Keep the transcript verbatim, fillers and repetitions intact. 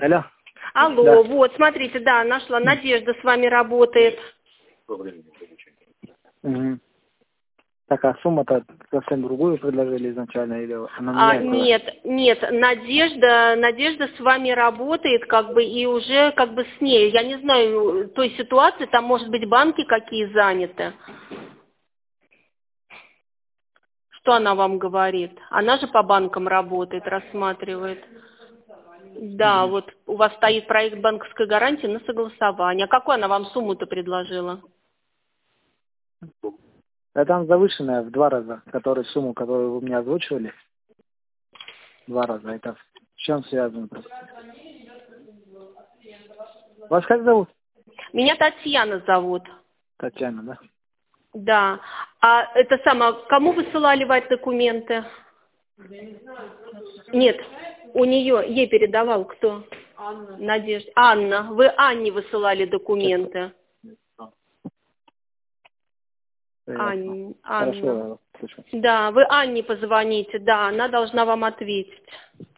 Алло. Алло, Да. вот, смотрите, да, нашла. Надежда с вами работает. Угу. Так, а сумма-то совсем другую предложили изначально, или она А, меняется? нет, нет, Надежда, Надежда с вами работает, как бы, и уже, как бы, с ней. Я не знаю той ситуации, там, может быть, банки какие заняты. Что она вам говорит? Она же по банкам работает, рассматривает. Да, вот у вас стоит проект банковской гарантии на согласование. А какую она вам сумму-то предложила? Да там завышенная в два раза, которую сумму, которую вы мне озвучивали. Два раза. Это с чем связано? Вас как зовут? Меня Татьяна зовут. Татьяна, да? Да. А это самое, кому высылали вать документы? Нет, у нее, ей передавал кто? Анна. Надежда. Анна. Вы Анне высылали документы. Ань, Анна. Хорошо, слышу. Да, вы Анне позвоните, да, она должна вам ответить.